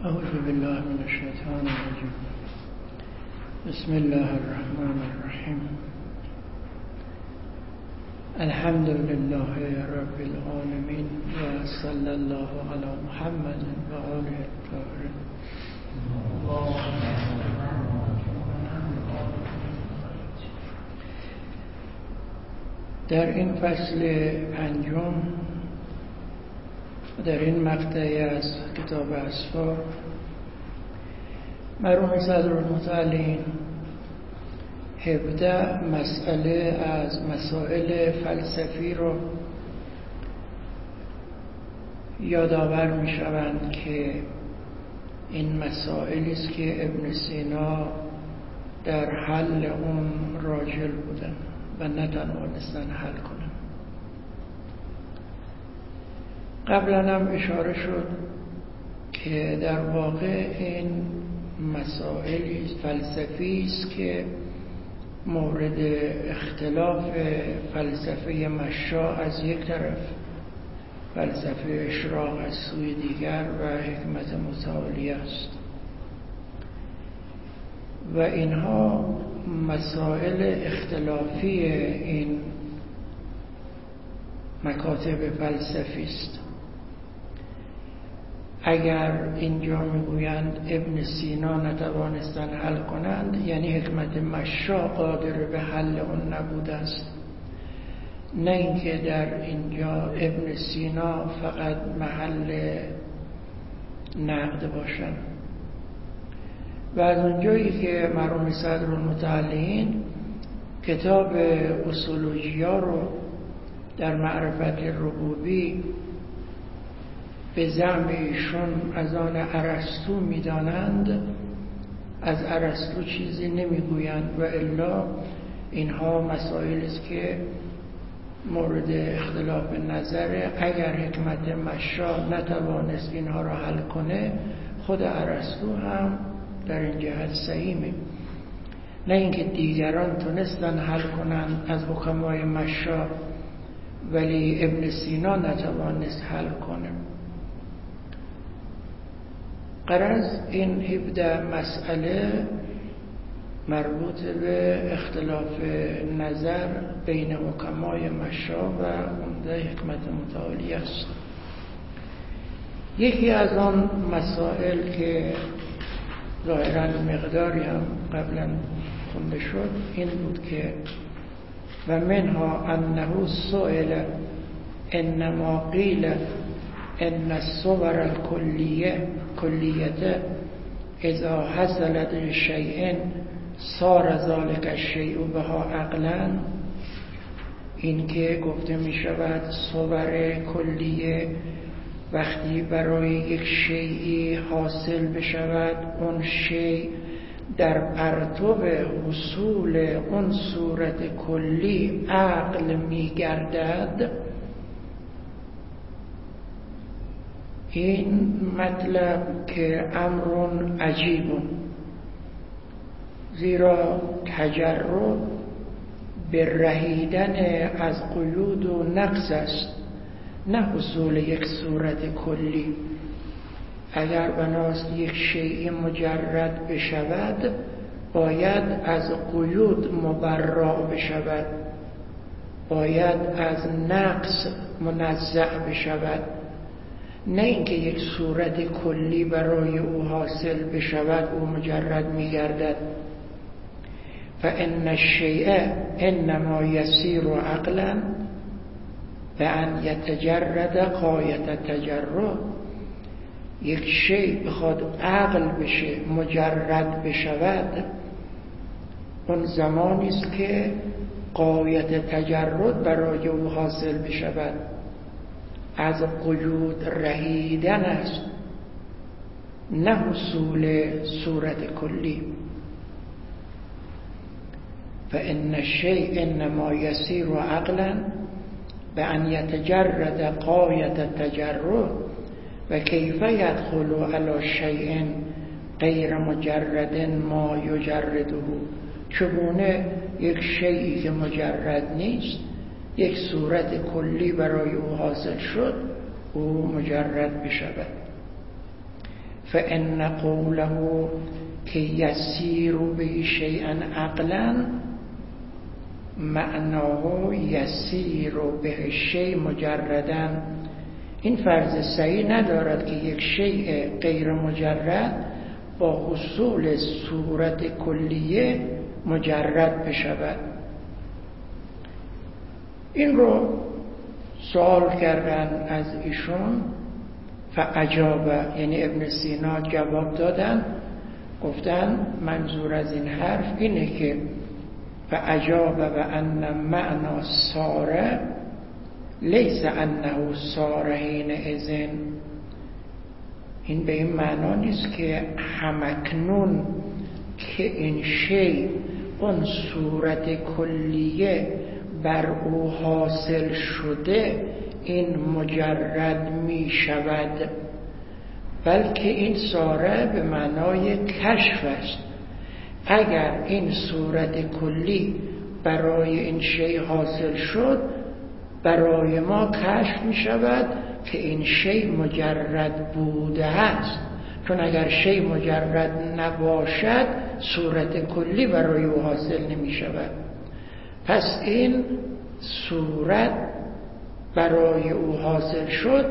اعوذ بالله من الشیطان الرجیم. بسم الله الرحمن الرحیم. الحمد لله رب العالمین و صلی الله علی محمد و آله الطاهرین. در این فصل پنجم در این مقطعی از کتاب اسفار مرحوم صدرالمتعالین 17 مسئله از مسائل فلسفی رو یادآور می شوند که این مسائلی است که ابن سینا در حل اون راجل بودن و نتوانستن حل کنن. قبلا هم اشاره شد که در واقع این مسائلی فلسفی است که مورد اختلاف فلسفه مشاء از یک طرف، فلسفه اشراق از سوی دیگر و حکمت متعالیه است و اینها مسائل اختلافی این مکاتب فلسفی است. اگر اینجا میگویند ابن سینا نتوانستن حل کنند، یعنی حکمت مشاء قادر به حل اون نبوده است، نه اینکه در اینجا ابن سینا فقط محل نقد باشند. و از اونجایی که مرحوم صدرالمتعالین کتاب اصولوژیا رو در معرفت ربوبی به زعم ایشون از آن ارسطو میدانند، از ارسطو چیزی نمیگویند و الا اینها مسائلی است که مورد اختلاف نظره. اگر حکمت مشاء نتوانست اینها را حل کنه، خود ارسطو هم در این جهت سهیمه، نه اینکه دیگران تونستن حل کنند از حکمای مشاء ولی ابن سینا نتوانست حل کنه. غرض این 17 مسئله مربوط به اختلاف نظر بین حکمای مشاء و عمده حکمت متعالی است. یکی از آن مسائل که ظاهراً مقداری هم قبلا خونده شد این بود که و منها انه سئل انما قیل ان الصور الکلیه اذا حصلت لشیء صار ذلك الشیء بها عقلا. این که گفته می شود صور کلیه وقتی برای یک شیئی حاصل بشود، اون شیء در پرتو حصول اون صورت کلی عقل می گردد. این مطلب که امر عجیب، زیرا تجرد به رهیدن از قیود و نقص است، نه حصول یک صورت کلی. اگر بناست یک شیء مجرد بشود، باید از قیود مبرا بشود، باید از نقص منزع بشود، نه اینکه یک صورت کلی برای او حاصل بشود او مجرد می‌گردد. فإن الشیء انما یسیر عقلا بأن یتجرد غایت التجرد. یک شیء بخواد عقل بشه، مجرد بشود، اون زمانی است که غایت تجرد برای او حاصل بشود، از قیود رهیدن است، نه حصول صورت کلی. فإن الشیء انما یسیر عقلا بأن یتجرد غایت التجرد و کیف یدخل علی شیء غیر مجرد ما یجرده. چگونه یک شیئی که مجرد نیست، یک صورت کلی برای او حاصل شد، او مجرد بشود. فإن قوله که یسیر به شیئا عقلا معناه یسیر به شیء مجردا. این فرض صحیح ندارد که یک شیء غیر مجرد با حصول صورت کلیه مجرد بشود. این رو سوال کردن از ایشون، فعجاب، یعنی ابن سینا جواب دادن، گفتن منظور از این حرف اینه که فعجاب و ان معنا ساره لیس انه ساره حین اذن. این به این معنا نیست که همکنون که این شی اون صورت کلیه بر او حاصل شده این مجرد می شود، بلکه این ساره به معنای کشف است. اگر این صورت کلی برای این شی حاصل شد، برای ما کشف می شود که این شی مجرد بوده است. چون اگر شی مجرد نباشد صورت کلی برای او حاصل نمی شود. پس این صورت برای او حاصل شد،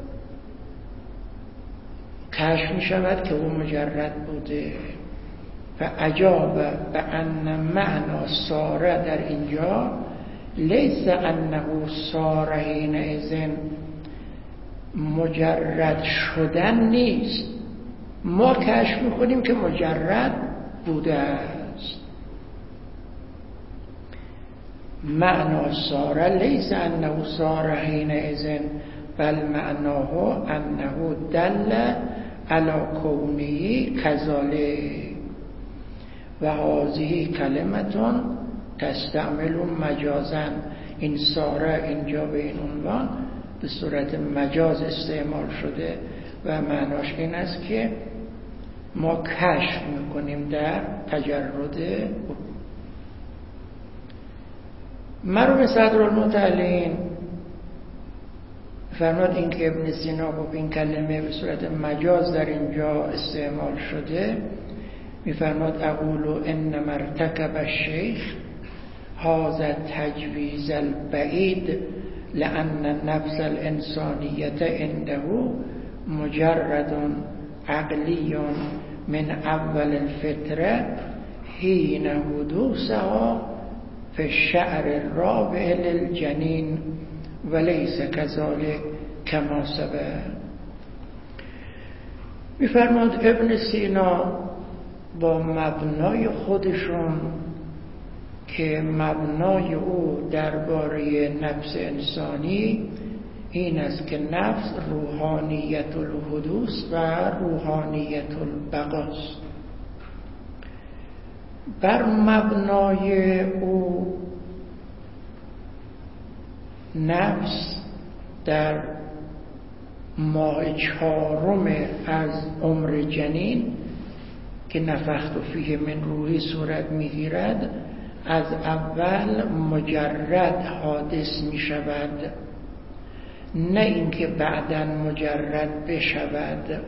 کشف می شود که او مجرد بوده. فعجاب به ان معنا ساره در اینجا لیس انه ساره حین اذن، مجرد شدن نیست، ما کشف میکنیم که مجرد بوده است. معنا ساره لیس انه ساره حین اذن بل معناه انه دل علی کونه کذالک و هذه کلمتون تستعمل مجازا. این ساره اینجا به این عنوان به صورت مجاز استعمال شده و معناش این است که ما کشف میکنیم در تجرد او. مرحوم صدرالمتعلین فرمود این که ابن سینا گفت این کلمه به صورت مجاز در اینجا استعمال شده، میفرماد اقول انما ارتکب الشیخ هذا تجویز البعید لأن النفس الانسانیه عنده مجرد عقلی من اول الفطره حین حدوثها فی الشعر الرابع للجنین وليس كذلك كما سبق. میفرماد ابن سینا با مبنای خودشون که مبنای او درباره نفس انسانی این است که نفس روحانیت الحدوث و روحانیت البقاست، بر مبنای او نفس در ماه 4 از عمر جنین که نفخت فیه من روحی صورت میگیرد از اول مجرد حادث می شود، نه اینکه بعداً مجرد بشود.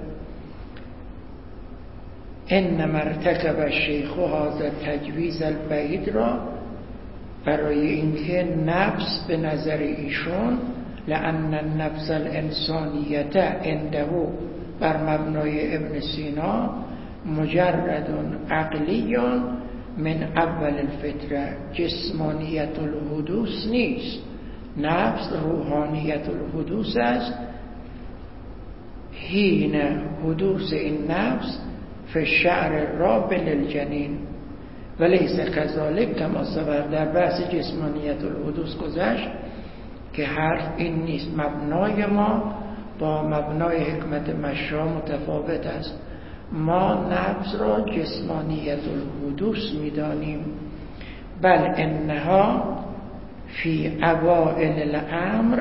انما ارتکب الشیخ هذا تجویز البعید را برای اینکه نفس به نظر ایشون لأن النفس الانسانیت عنده بر مبنای ابن سینا مجرد عقلی من اول الفطره، جسمانیت الحدوث نیست، نفس روحانیت الحدوث است. حین حدوث این نفس فی الشعر الرابع للجنین ولیس کذالک کما سبق. در بحث جسمانیت الحدوث گذشت که حرف این نیست، مبنای ما با مبنای حکمت مشا متفاوت است. ما نفس را جسمانیت الحدوث می‌دانیم، بل انها فی اوائل الامر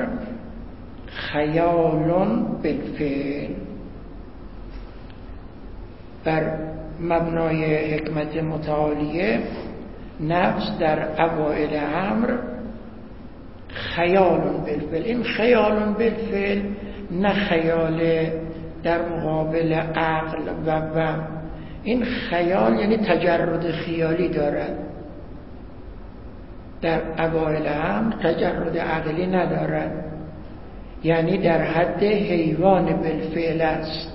خیال بالفعل. بر مبنای حکمت متعالیه نفس در اوائل امر خیال بالفعل. این خیال بالفعل نه خیال در مقابل عقل و وهم. این خیال یعنی تجرد خیالی دارد، در اوایل هم تجرد عقلی ندارد، یعنی در حد حیوان بالفعل است.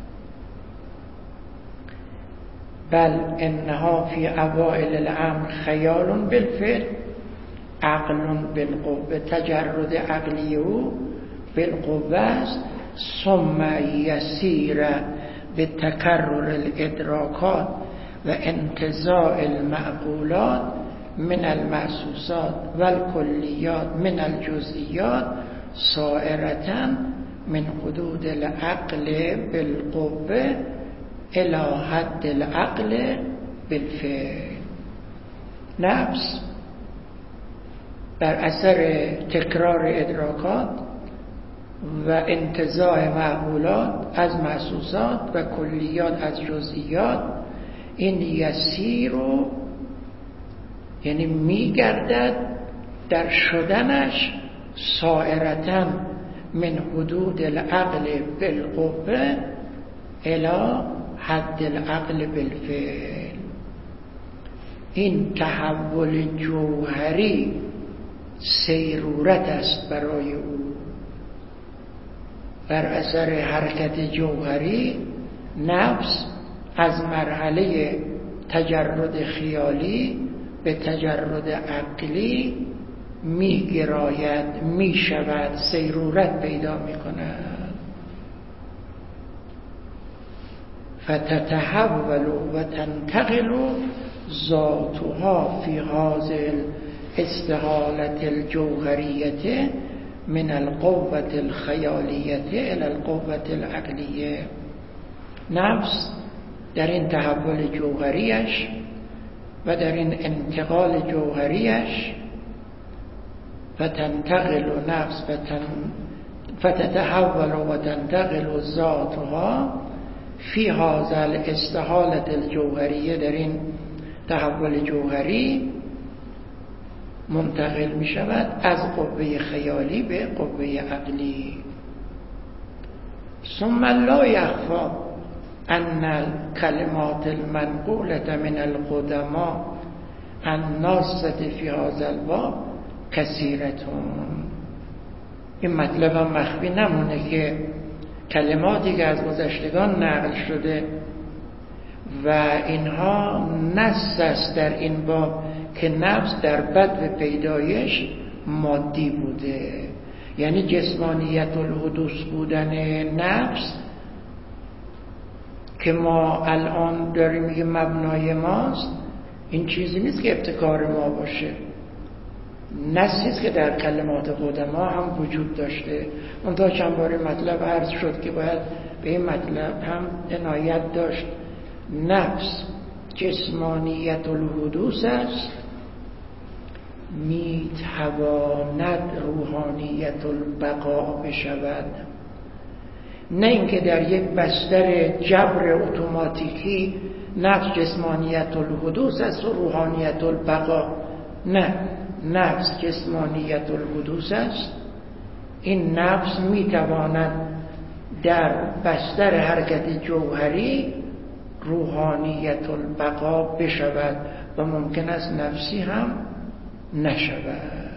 بل انها فی اوائل الامر خیال بالفعل عقل بالقوه. تجرد عقلی او بالقوه است. ثم یسیر به تکرر الادراکات و انتزاع المعقولات من المحسوسات و الکلیات من الجزئیات سائرة من حدود العقل بالقوه الى حد العقل بالفعل. نفس بر اثر تکرار ادراکات و انتزاع معقولات از محسوسات و کلیات از جزئیات، این یسیر رو یعنی میگردد در شدنش سائرة من حدود العقل بالقوه الى حد العقل بالفعل. این تحول جوهری سیرورت است برای او. بر اثر حرکت جوهری نفس از مرحله تجرد خیالی به تجرد عقلی میگراید، میشود، سیرورت پیدا میکند. فتتحول و تنتقل ذاتها فی هذه الاستحالة الجوهریة من القوة الخیالیة الى القوة العقلیة. نفس در این تحول جوهریش و در این انتقال جوهریش فتنتقل نفس فتتحول و تنتقل ذاتها فی هذا الاستحالة الجوهریه، در این تحول جوهری منتقل می شود از قوه خیالی به قوه عقلی. ثم لا یخفی ان الکلمات المنقولة من القدماء الناصة فی هذا الباب کثیرتون. این مطلب هم مخفی نمونه که کلماتی که از گذشتگان نقل شده و اینها نص است در این باب که نفس در بدو پیدایش مادی بوده، یعنی جسمانیت الحدوث بودن نفس که ما الان داریم میگه مبنای ماست، این چیزی نیست که ابتکار ما باشه، نصیست که در کلمات قدما هم وجود داشته. اون تا چند بار مطلب عرض شد که باید به این مطلب هم عنایت داشت. نفس جسمانیت الحدوث است، میتواند روحانیت البقا بشود، نه اینکه در یک بستر جبر اتوماتیکی نفس جسمانیت الحدوث است و روحانیت البقا. نه، نفس جسمانیت الحدوث است. این نفس میتواند در بستر حرکت جوهری روحانیت البقا بشود و ممکن است نفسی هم نشود.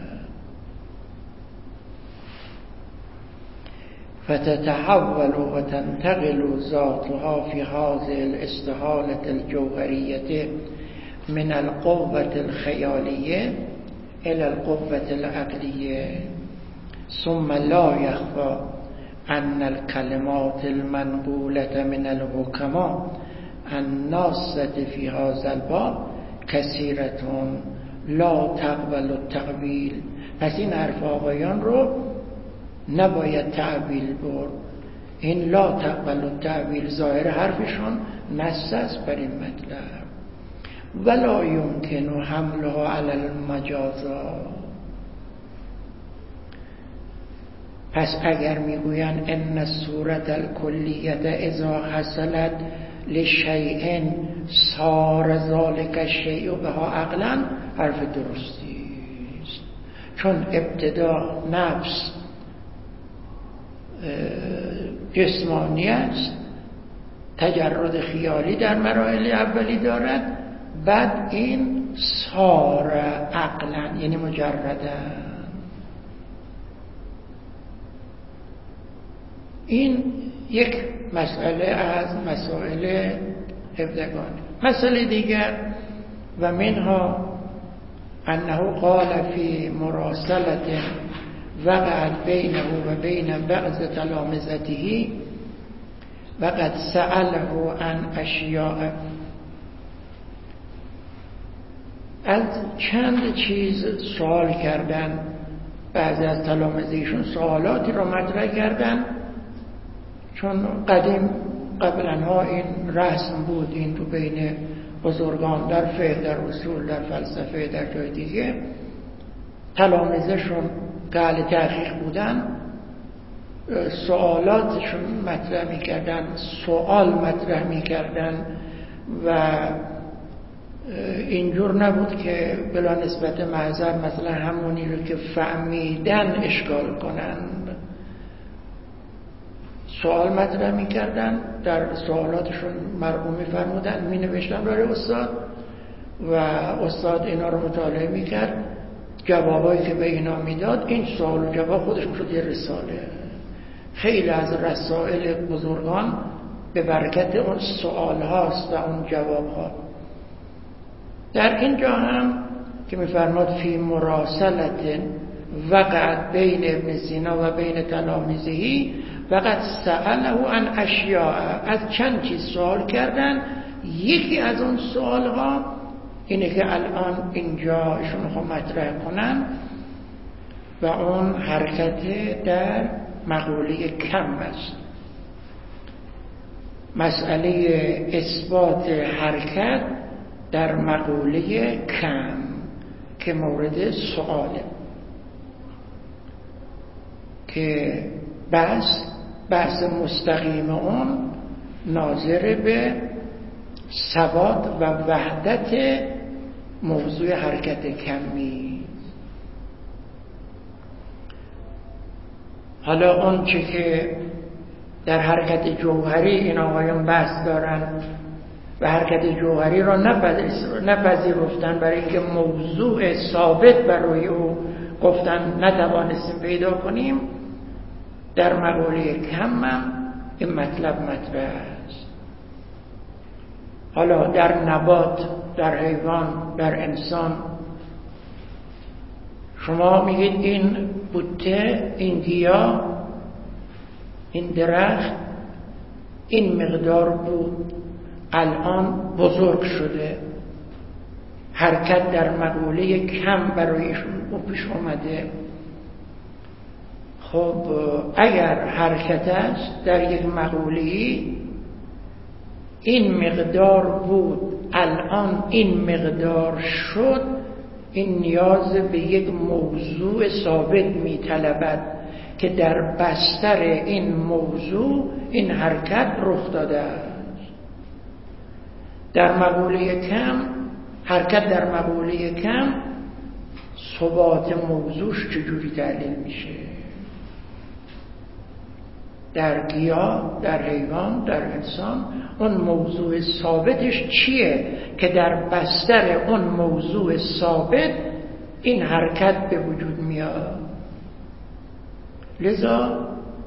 فتتحول و تنتقل ذاتها فی هذه الاستحالة الجوهریة من القوة الخیالیة الى القوة العقلیة. ثم لا يخفى ان الكلمات المنقولة من الحكماء الناصة في هذا الباب كثيرة لا تقبل التأویل. پس این حرف آقایان رو نباید تعویل برد. این لا تقبل التأویل ظاهر حرفشون نص است بر این مطلب. ولا يمكن حملها على المجازات. پس اگر میگویند ان الصورة الکلیة اذا حصلت لشیء صار ذلك الشیء بها عقلا، حرف درستی است. چون ابتدا نفس جسمانی است، تجرد خیالی در مراحل اولی دارد، بعد این صار عقلا یعنی مجردن. این یک مسئله از مسائل هفدگان. مسئله دیگر و منها انه قال فی مراسلة وقعت بینه و بین بعض تلامذته وقد سأله عن اشیاء. از چند چیز سوال کردن، بعضی از تلامذهشون سوالاتی رو مطرح کردن، چون قبلا این رسم بود، این تو بین بزرگان در فقه، در اصول، در فلسفه، در جای دیگه تلامذهشون که اهل تحقیق بودن سوالاتشون مطرح میکردن، سوال مطرح میکردن و اینجور نبود که بلا نسبت محضر مثلا همونی رو که فهمیدن اشکال کنن. سوال مطرح میکردن، در سوالاتشون مرقوم میفرمودن، مینوشتن برای استاد و استاد اینا رو مطالعه میکرد، جوابایی که به اینا میداد، این سوال و جواب خودش میشد یه رساله. خیلی از رسائل بزرگان به برکت اون سوال هاست و اون جواب ها. در اینجا هم که میفرماد فی مراسلة وقعت بین ابن سینا و بین تلامذهی وقد سأله عن اشیاء، از چند چیز سوال کردن. یکی از اون سوال ها اینه که الان اینجا ایشون خود مطرح کنن و اون حرکت در مقوله کم است. مسئله اثبات حرکت در مقوله کم که مورد سؤاله، که بحث مستقیم اون ناظر به ثبات و وحدت موضوع حرکت کمی. حالا اون چه که در حرکت جوهری این آقایان بحث دارن و حرکت جوهری را نپذیرفتن برای اینکه موضوع ثابت برای او گفتن نتوانستیم پیدا کنیم، در مقوله کم هم این مطلب مطرح است. حالا در نبات، در حیوان، در انسان شما میگید این بوته، این گیاه، این درخت این مقدار بود، الان بزرگ شده، حرکت در مقوله کم برایشون پیش اومده. خب اگر حرکت است در یک مقوله‌ای، این مقدار بود الان این مقدار شد، این نیاز به یک موضوع ثابت می‌طلبد که در بستر این موضوع این حرکت رخ داده است. در مقوله کم، حرکت در مقوله کم، ثبات موضوعش چجوری تعلیل میشه؟ در گیاه، در حیوان، در انسان اون موضوع ثابتش چیه که در بستر اون موضوع ثابت این حرکت به وجود میاد؟ لذا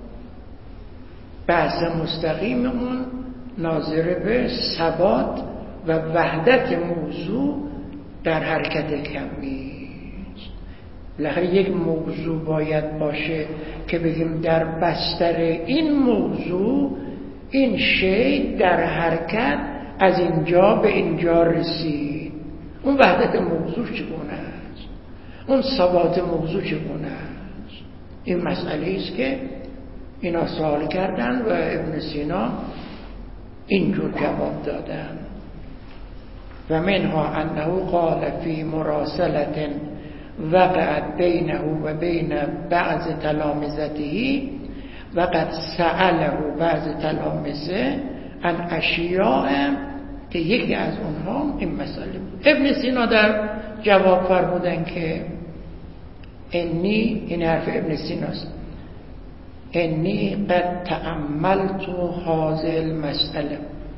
بحث مستقیم اون ناظر به ثبات و وحدت موضوع در حرکت کمی. بالاخره یک موضوع باید باشه که بگیم در بستر این موضوع این شی در حرکت از اینجا به اینجا رسید. اون وحدت موضوع چگونه است؟ اون ثبات موضوع چگونه است؟ این مسئله است که اینا سوال کردن و ابن سینا اینجور جواب دادن. و منها انه قال فی مراسلة وقعت بینه و بین بعض تلامذته وقد سأله بعض تلامذه عن اشیاء، که یکی از اونها این مسئله بود. ابن سینا در جواب فرمودن که این حرف ابن سیناست، انی قد تأملت هذه المسئله،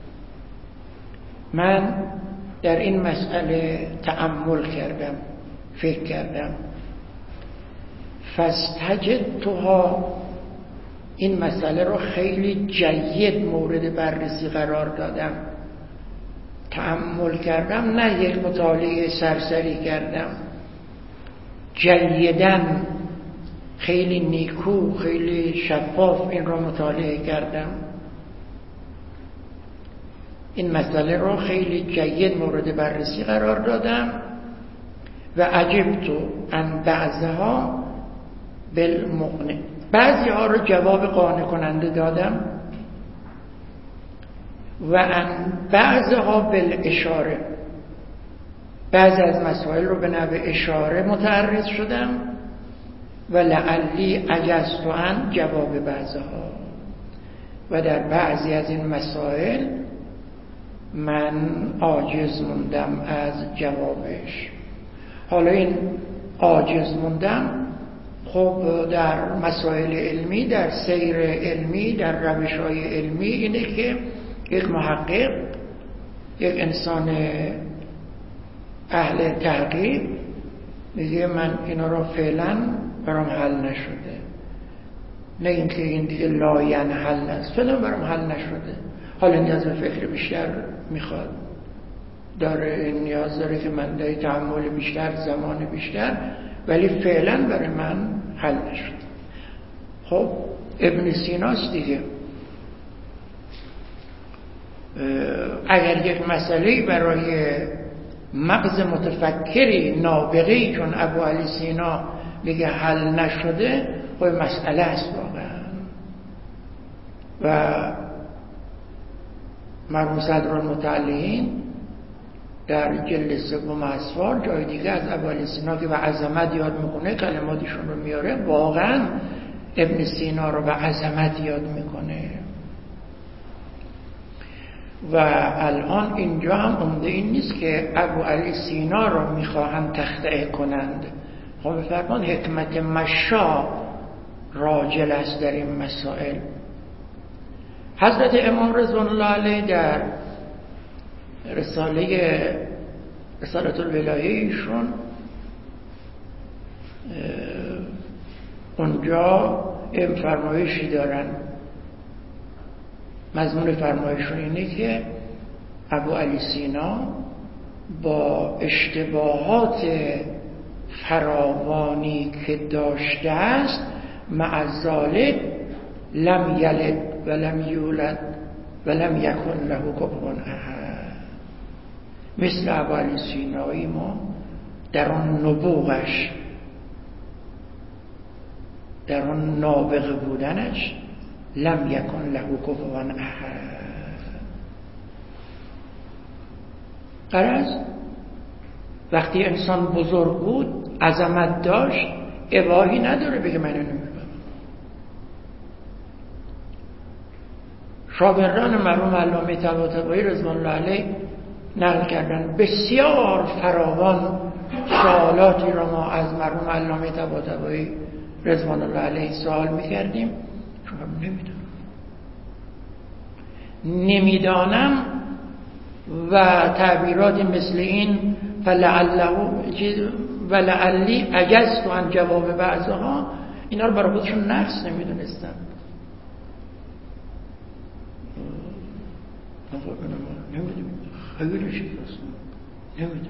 من در این مسئله تأمل کردم، فکر کردم. فاستجدتها، این مسئله رو خیلی جید مورد بررسی قرار دادم. تأمل کردم، نه یک مطالعه سرسری کردم، جیدن، خیلی نیکو، خیلی شفاف این رو مطالعه کردم. این مسئله رو خیلی جید مورد بررسی قرار دادم. و عجبت ان بعضها بالمقنع، بعضی ها رو جواب قانع کننده دادم. و ان بعضها بالاشاره، بعضی از مسائل رو به نحو اشاره متعرض شدم. و لعلی عجزت عن جواب بعضها، و در بعضی از این مسائل من عاجز موندم از جوابش. حالا این عاجز موندم، خب در مسائل علمی، در سیر علمی، در روش‌های علمی اینه که یک محقق، یک انسان اهل تحقیق میگه من اینا رو فعلا برام حل نشده، نه اینکه این دیگه لاینحل است، فعلا برام حل نشده، حالا نیاز به فکر بیشتر میخواد، داره نیاز داره که من داره تحمل بیشتر، زمان بیشتر، ولی فعلا برای من حل نشد. خب ابن سیناست دیگه. اگر یک مسئله برای مغز متفکری نابغه‌ای چون ابو علی سینا میگه حل نشده، خب مسئله است واقعا. و مرحوم صدرالمتعلقین در جلد سوم اسفار جای دیگه از ابو علی سینا که به عظمت یاد میکنه، کلماتشون رو میاره، واقعا ابن سینا رو به عظمت یاد میکنه. و الان اینجا هم عمده این نیست که ابو علی سینا رو میخواهند تخطئه کنند. خب فرمان حکمت مشا راجل است در این مسائل. حضرت امام رضوان الله علیه در رسالت الولایه ایشون اونجا این فرمایشی دارن، مضمون فرمایشون اینه که ابو علی سینا با اشتباهات فراوانی که داشته است، مع ذالک لم یلد و لم یولد و لم یکن له کفوا احد. مثل ابو علی سینایی ما در آن نبوغش، در آن نابغه بودنش، لم یکن له کفوا احد. غرض وقتی انسان بزرگ بود، عظمت داشت، اباهی نداره بگه من نمی‌فهمم. شاگردان مرحوم علامه طباطبایی رضوان الله علیه نقل کردن بسیار فراوان سوالاتی را ما از مرحوم علامه طباطبایی رضوان الله علیه سوال می‌کردیم، چون نمیدانم و تعبیراتی مثل این ولعلی عجزت عن جواب بعضها، اینا رو برای خودشون نقص نمیدونستن. نمیدونیم خیلی شکست نمیدونیم.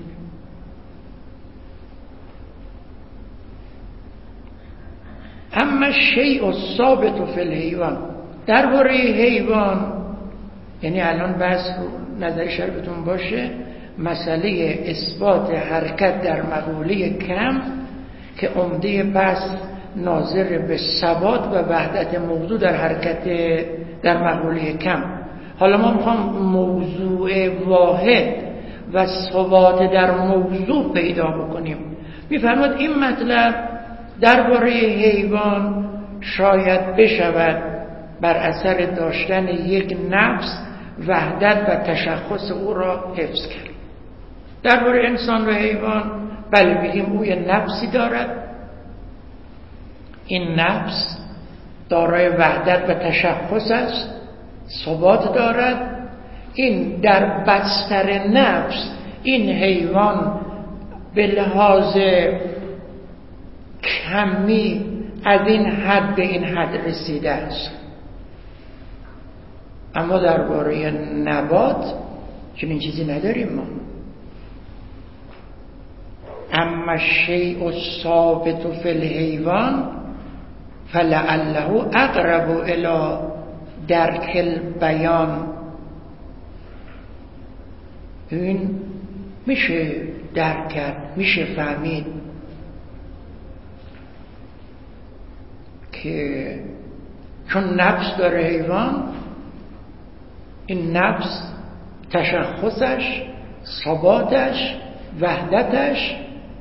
اما شیء الثابت فی الحیوان، درباره حیوان، یعنی الان بحث نظر شرفتون باشه مسئله اثبات حرکت در مقوله کم که عمده بحث ناظر به ثبات و وحدت موضوع در حرکت در مقوله کم. حالا ما میخوام موضوع واحد و ثبات در موضوع پیدا بکنیم. میفرماد این مطلب درباره حیوان شاید بشود بر اثر داشتن یک نفس وحدت و تشخص او را حفظ کرد. درباره انسان و حیوان بله میگیم او یه نفسی دارد، این نفس دارای وحدت و تشخص است، ثبات دارد. این در بستر نفس این حیوان به لحاظ کمی از این حد به این حد رسیده است، اما درباره نبات چنین چیزی نداریم ما. اما الشیء الثابت فی الحیوان فلعله اقرب الی درک البیان. این میشه درک کرد، میشه فهمید که چون نفس داره حیوان، این نفس تشخصش، ثباتش، وحدتش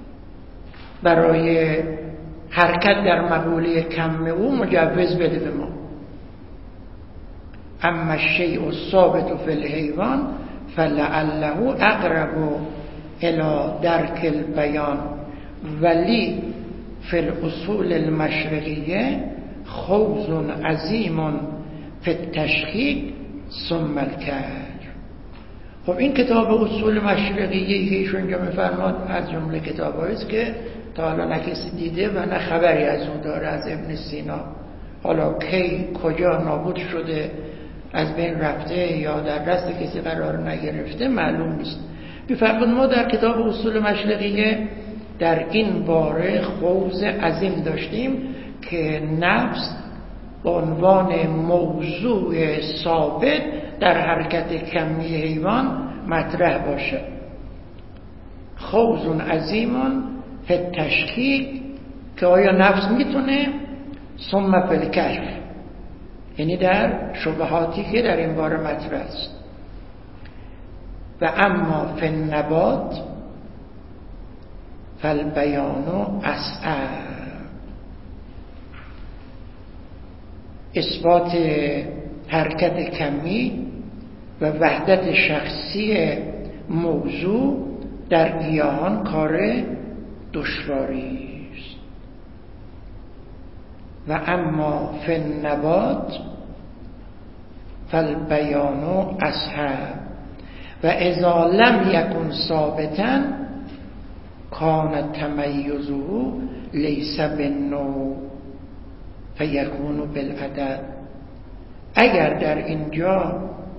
برای حرکت در مقوله کم او مجوز بده به ما. اما الشیء الثابت فی الحیوان فلعله اقرب الی درک البیان ولی فی الاصول المشرقیه خوض عظیم فی التشخیص ثم الکشف. خب این کتاب اصول مشرقیه که ایشون اینجا میفرماد از جمله کتابایی است که تا حالا نه کسی دیده و نه خبری از اون داره، از ابن سینا. حالا کی کجا نابود شده، از بین رفته یا در دست کسی قرار نگرفته معلوم نیست. میفرماد ما در کتاب اصول مشرقیه در این باره خوض عظیم داشتیم که نفس به عنوان موضوع ثابت در حرکت کمی حیوان مطرح باشه. خوض عظیم فی التشکیک، که آیا نفس میتونه، ثم فی الکشف، یعنی در شبهاتی که در این باره مطرح است. و اما فی النبات فالبیان اصعب. اثبات حرکت کمی و وحدت شخصی موضوع در گیاهان کار دشواری است. و اما فی النبات فالبیان اصحب و اذا لم یکن ثابتا کان تمیزه لیس بالنوع فیکون بالعدد. اگر در اینجا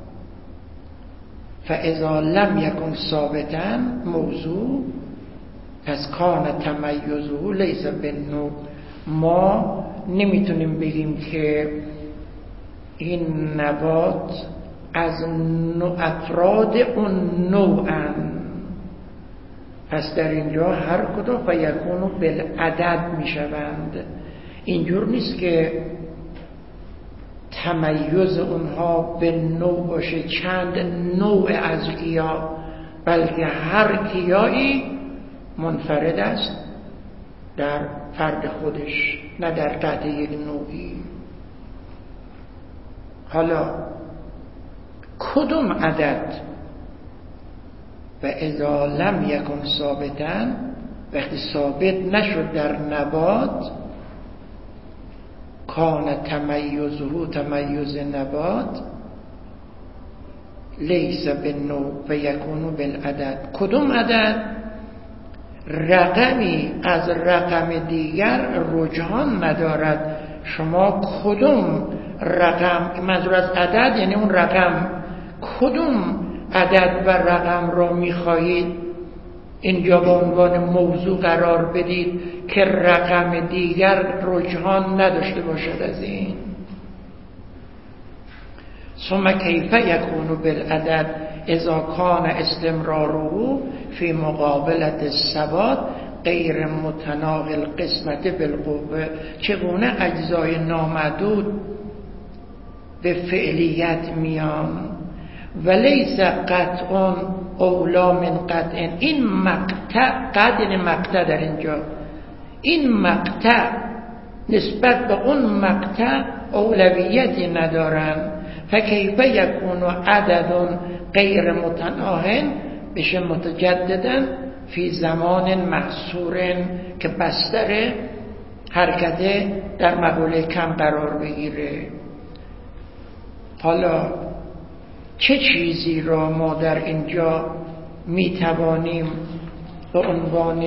فاذا لم یکن ثابتا موضوع، پس کان تمیزه لیس بالنوع، ما نمیتونیم بگیم که این نبات از افراد اون نوعن. پس در اینجا هر کدوم فیکونو بالعدد میشوند. اینجور نیست که تمیز اونها به نوع باشه، چند نوع از گیاه، بلکه هر گیاهی منفرد است در فرد خودش، نه در قطع یک نوعی. حالا کدوم عدد؟ و اذا لم یکن ثابتا، وقتی ثابت نشد در نبات، کان تمیزه تمیز نبات لیس بالنوع و یکون بالعدد. کدوم عدد؟ رقمی از رقم دیگر رجحان ندارد. شما کدوم رقم، منظور از عدد یعنی اون رقم، کدوم عدد و رقم را میخواهید اینجا به عنوان موضوع قرار بدید که رقم دیگر رجحان نداشته باشد از این. ثم کیف یکون بالعدد اذا کان استمراره فی مقابلت الثبات غیر متناقض القسمت بالقوه. چگونه اجزای نامحدود به فعلیت میان؟ ولیس قطع اولا من قطع. این مقطع، قطع یعنی مقطع در اینجا، این مقطع نسبت به اون مقطع اولویتی ندارن. فکیف یکون عدد غیر متناهی، بشه متجددا فی زمان محصور، که بستر حرکت در مقوله کم قرار بگیره. حالا چه چیزی را ما در اینجا میتوانیم به عنوان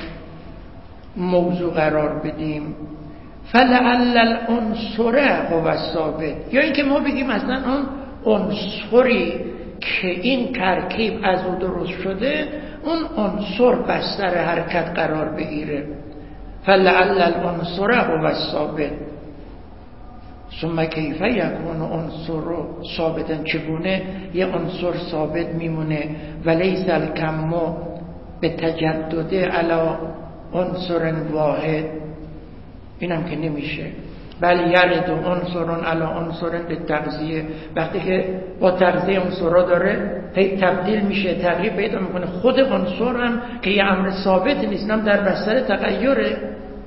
موضوع قرار بدیم؟ فلعل العنصر هو ثابت، یا اینکه ما بگیم اصلا اون عنصری که این ترکیب از او درست شده اون عنصر بستر حرکت قرار بگیره. فلعل العنصر هو ثابت. ثم کیف یکون عنصر ثابتا، چگونه یه عنصر ثابت میمونه؟ ولیس الکم به تجدد علی عنصر واحد، اینم که نمیشه. بل یرد عنصر علی عنصر به تغذیه، وقتی که با تغذیه عنصرها داره هی تبدیل میشه، تغییر پیدا میکنه. خود عنصر هم که یه امر ثابت نیست، هم در بستر تغییره.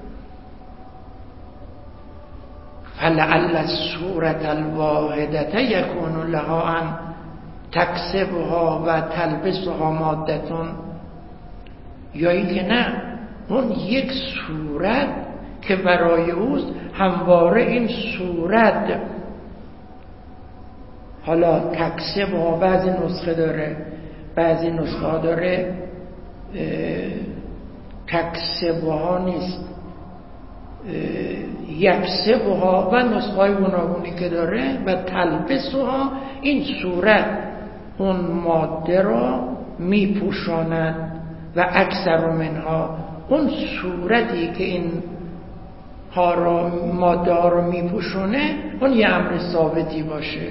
فلعل الصورة الواحدة یکون لها ان تکسبها و تلبسها مادتون، یا این که نه، اون یک صورت که برای اوست همواره این صورت، حالا تکسبها بعضی نسخه داره، بعضی نسخه ها داره تکسبها نیست، یکسبها، و نسخه های گوناگونی که داره، و تلبسها، این صورت اون ماده را میپوشاند. و اکثر منها، اون صورتی که این ها را ماده ها را میپوشونه اون یه امر ثابتی باشه.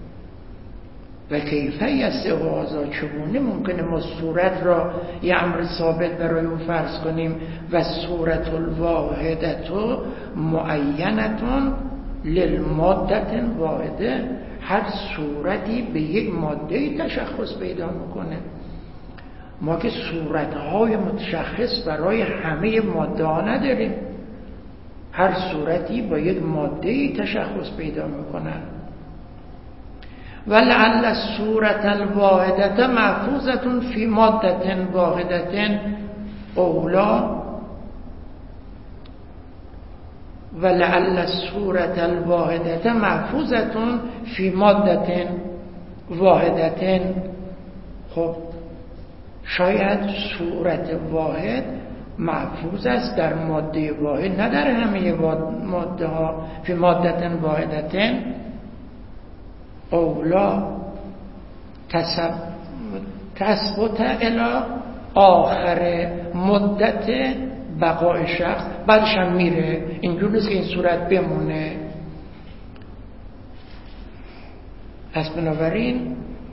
و کیفه یسته هذا، چگونه ممکنه ما صورت را یه امر ثابت برای اون فرض کنیم؟ و صورت الواحدت معینتون للمادت واحده، هر صورتی به یک ماده تشخص پیدا میکنه. ما که صورتهای متشخص برای همه ماده ها نداریم، هر صورتی با یک ماده تشخص پیدا میکنه. ولعل الصورة الواحدة محفوظة في مادة واحدة اولا، ولعل الصورة الواحدة محفوظة في مادة واحدة. خب شاید صورت واحد محفوظ است در ماده واحد، نه در همه ماده ها. فی مادة واحدة اولا تثبت الى آخر مدت بقای شخص، بعدش هم میره. اینجور نیست که این صورت بمونه. پس بنابراین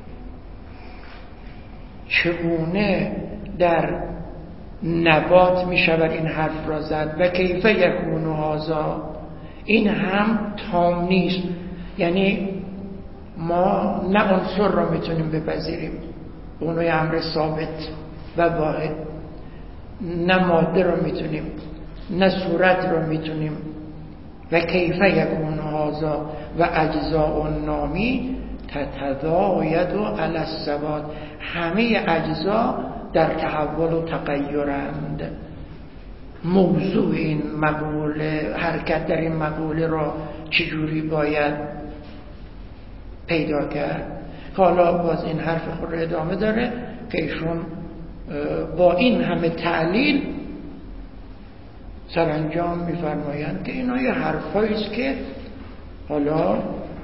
چگونه در نبات میشود این حرف را زد؟ و کیف یکون هذا، این هم تام نیست. یعنی ما نه عنصر را میتونیم بپذیریم، اونو یه امر ثابت و واحد، نه ماده را میتونیم، نه صورت را میتونیم. و کیف یکون هذا و اجزاء النامی تتزاید علی الثبات، همه اجزا در تحول و تغیرند. موضوع این مقوله، حرکت در این مقوله را چجوری باید پیدا کرد؟ حالا باز این حرف خود را ادامه داره که ایشون با این همه تعلیل سرانجام میفرمایند که اینا یه حرفایی است که حالا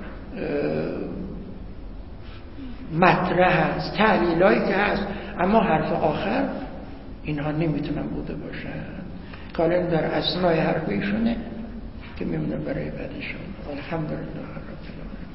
مطرح هست، تعلیلایی که هست، اما حرف آخر اینها نمیتونن بوده باشن. کالن در اسنای حرف ایشونه که میمونه برای بعدشون. الحمدلله رب العالمین.